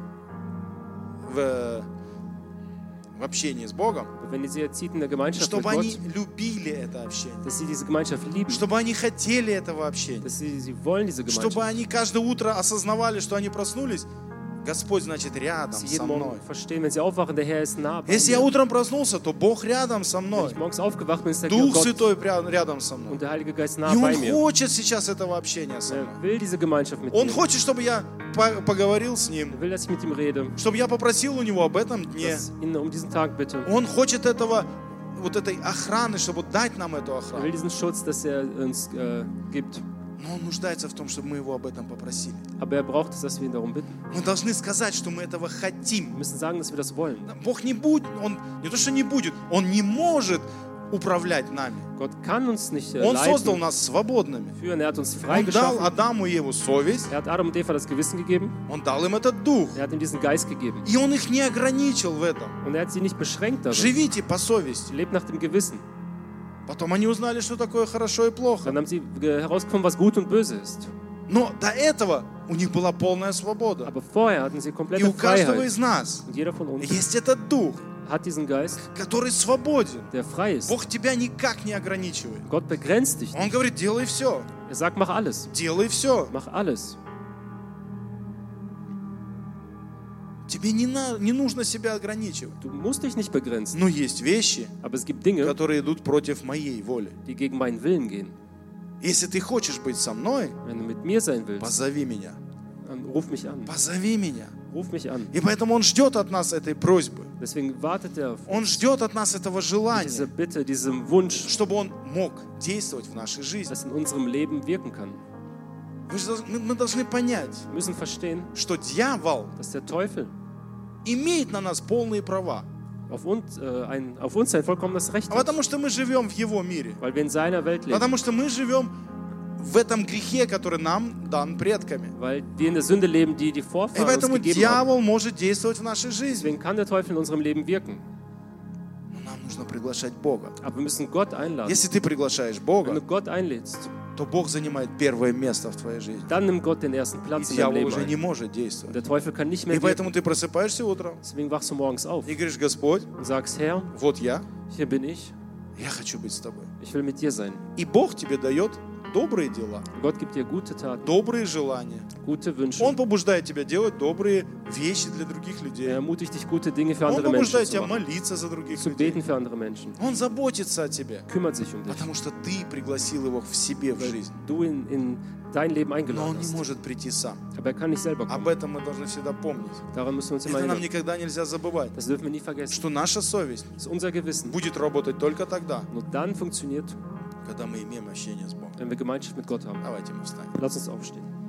в общении с Богом, Aber wenn ihr sie erzieht in der Gemeinschaft mit чтобы они Gott, любили это общение, dass sie diese Gemeinschaft lieben, чтобы они хотели этого общения, dass sie wollen diese чтобы Gemeinschaft, они каждое утро осознавали, что они проснулись, Господь, значит, rядом dass sie со jeden мной. Morgen verstehen, wenn sie aufwachen, der Herr ist nah bei Если я mir. утром проснулся, то Бог рядом со Wenn мной. ich morgens aufgewacht bin, ist der Дух Gott Святой рядом со мной. und der Heilige Geist nah И bei Он mir. хочет сейчас этого общения со мной. Er will diese Gemeinschaft mit Он mir. хочет, чтобы я поговорил с Ним, Er will, dass ich mit ihm rede, чтобы я попросил у Него об этом дне. dass ihn um diesen Tag bitte. Он хочет этого, вот этой охраны, чтобы дать нам эту Er will охрану. diesen Schutz, dass er uns gibt. Но Он нуждается в том, чтобы мы Его об этом попросили. Aber er braucht es, dass wir ihn darum bitten. Мы должны сказать, что мы этого Wir хотим. müssen sagen, dass wir das wollen. Бог не будет, Он не то, что не будет, Он не может управлять нами. Gott kann uns nicht Он создал leiten, нас свободными. führen. Er hat uns Он frei дал geschaffen. Адаму и Еву совесть, Er hat Adam und Eva das Gewissen gegeben. Он дал им этот дух. Er hat ihm diesen Geist gegeben. И Он их не ограничил в этом. Und er hat sie nicht beschränkt darin. Живите по совести. Lebt nach dem Gewissen. Потом они узнали, что такое хорошо и плохо. Dann haben sie herausgefunden, was gut und böse ist. Но до этого у них была полная свобода. Aber vorher hatten sie И komplette у каждого Freiheit. из нас Und jeder von uns есть этот дух, hat diesen Geist, который свободен. der frei ist. Бог тебя никак не ограничивает. Gott begrenzt dich Он nicht. говорит, делай все, Er sagt, mach alles. делай все. Mach alles. Тебе не нужно себя ограничивать. Du musst dich nicht begrenzen. Но есть вещи, Aber es gibt Dinge, которые идут против моей воли. die gegen meinen Willen gehen. Если ты хочешь быть со мной, Wenn du mit mir sein willst, позови меня. dann ruf mich an. Позови меня. Ruf mich an. И поэтому Он ждет от нас этой просьбы. Deswegen wartet er auf Он ждет от нас этого diese желания, Bitte, diesem Wunsch, чтобы Он мог действовать в нашей жизни. das in unserem Leben wirken kann. Мы должны понять, Wir müssen verstehen, что дьявол dass der Teufel имеет на нас полные права. auf uns ein vollkommenes Recht hat, Потому что мы живем в его мире. weil wir in seiner Welt leben, Потому что мы живем в этом грехе, который нам дан предками. weil wir in der Sünde leben, die die И Vorfahren uns поэтому gegeben haben. дьявол может действовать в нашей жизни. Deswegen kann der Teufel in unserem Leben wirken. Но нам нужно приглашать Бога. Aber wir müssen Gott einladen. Если ты приглашаешь Wenn Бога, du Gott einlädst, то Бог занимает первое место в твоей жизни. dann nimmt Gott den ersten И Platz in deinem дьявол Leben уже не ein. может Und действовать. der Teufel kann nicht И mehr wirken. поэтому ты просыпаешься утром Deswegen wachst du morgens auf и говоришь: Господь, und sagst, Herr, вот я hier bin ich, хочу быть с тобой. ich will mit dir sein. И Бог тебе дает добрые дела, Gott gibt dir gute Taten, добрые желания. gute Wünsche. Он побуждает тебя делать добрые вещи для других Er людей. ermutigt dich, gute Dinge für Он andere Menschen побуждает zu тебя machen, молиться за других zu людей. beten für andere Menschen. Он заботится о тебе, Kümmert sich um dich, потому что ты пригласил его в себе в weil жизнь. du in dein Leben Но eingeladen он не hast. может прийти сам. Aber er kann nicht selber kommen. Об этом мы должны всегда помнить. Daran müssen wir uns immer Это нам erinnern. никогда нельзя забывать, Das dürfen wir nie vergessen. что наша совесть Das ist unser Gewissen. будет работать только тогда, Nur dann funktioniert, когда мы имеем общение с Богом. wenn wir Gemeinschaft mit Gott haben. Давайте мы встанем. Lass uns aufstehen.